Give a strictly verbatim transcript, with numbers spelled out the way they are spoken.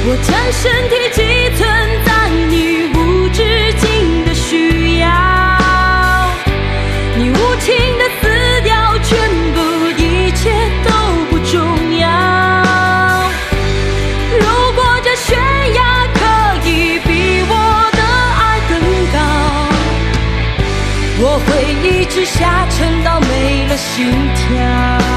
我将身体寄存在你无止境的需要，你无情的撕掉全部，一切都不重要。如果这悬崖可以比我的爱更高，我会一直下沉到没了心跳。